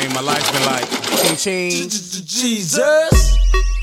man. My life been like ching. Jesus.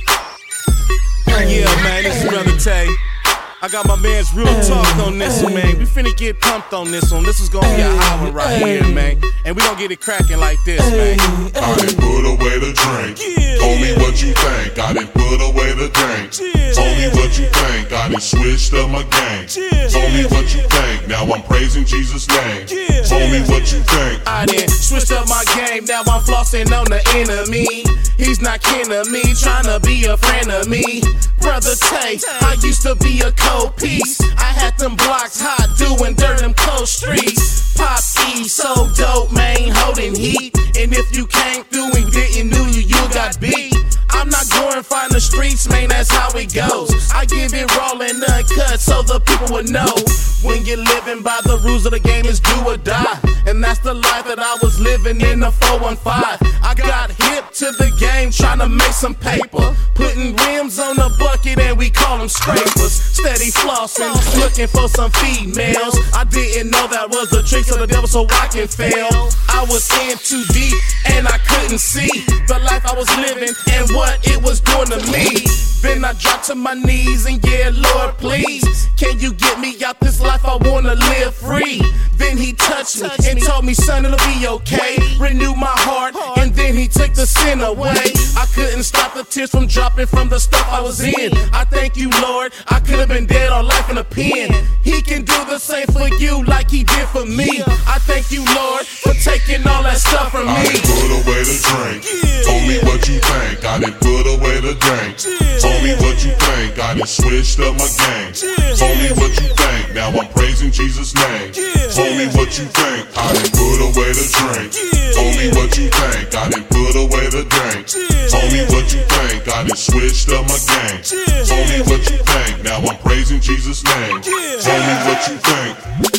Yeah, man, this is Brother Tay. I got my man's real talk on this one, man. We finna get pumped on this one. This is gonna be a hot one right here, man. And we gonna get it cracking like this, man. I done put away the drink. Told me what you think. I done put away the drink. Told me what you think. I done switched up my game. Told me what you think. Now I'm praising Jesus' name. Told me what you think. I done switched up my game. Now I'm flossing on the enemy. He's not kin to me, tryna be a friend of me. Brother Tay, I used to be a cold piece. I had them blocks hot, doing dirt in close streets. Pop E, so dope, man, holding heat. And if you came through and didn't know you got beat. I'm not glorifying the streets, man, that's how it goes. I give it raw and uncut so the people would know. When you're living by the rules of the game, it's do or die. And that's the life that I was living in the 415. I got hip to the game, trying to make some paper. Putting rims on the bucket and we call them scrapers. Steady flossing, looking for some females. I didn't know that was the tricks of the devil so I can fail. I was in too deep and I couldn't see the life I was living and what it was doing to me. Then I dropped to my knees and yeah, Lord, please, can you get me out this life? I wanna live free. Then he touched me and told me, son, it'll be okay. Renew my heart, and then he took the sin away. I couldn't stop the tears from dropping from the stuff I was in. I thank you, Lord, I could've been dead or life in a pen. He can do the same for you like he did for me. I thank you, Lord, for taking all that stuff from I me. done put away the drink. Told me what you think. I done put away the drink. Told me what you think. I done switched up my game. Told me what you think. Now I'm praising Jesus' name. Told me what you think. I done put away the drink. Told me what you think. I done put away the drink. Told me what you think. I done switched up my game. Told me what you think. Now I'm praising Jesus' name. Told me what you think.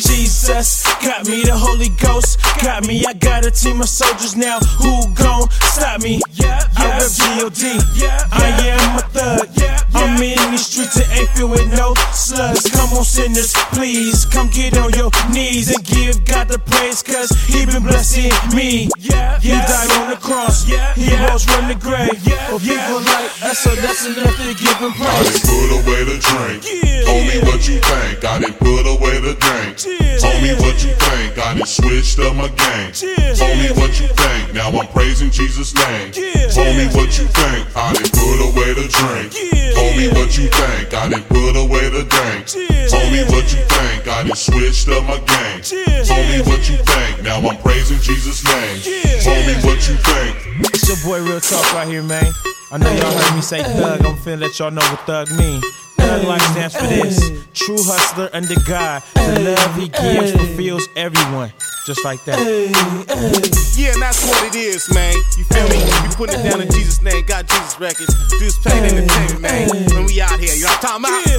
Jesus got me, the Holy Ghost got me. I got a team of soldiers now. Who gon' stop me? I rep G.O.D. I am a thug. I'm in these streets and ain't filled with no slugs. Come on, sinners, please come get on your knees and give God the praise, cause he been blessing me. He died on the cross, he rose from the grave. For people like us, so that's enough to give him I done praise. put away the drink. Told me what you think. I done put away the drink. Told me what you think. I done switched up my game. Told me what you think. Now I'm praising Jesus' name. Told me what you think. I done put away the drink. Told me what you think. I done put away the drink. Told me what you think. I done switched up my game. Told me what you think. Now I'm praising Jesus' name. Told me what you think. It's your boy Real Talk right here, man. I know y'all heard me say thug. I'm finna let y'all know what thug mean. Thug life stands for this: true hustler under God. The love he gives fulfills everyone. Just like that. Yeah, and that's what it is, man. You feel me? You putting it down in Jesus' name, got Jesus records. Deuce Pain Entertainment, man. When we out here, you know what I'm talking about?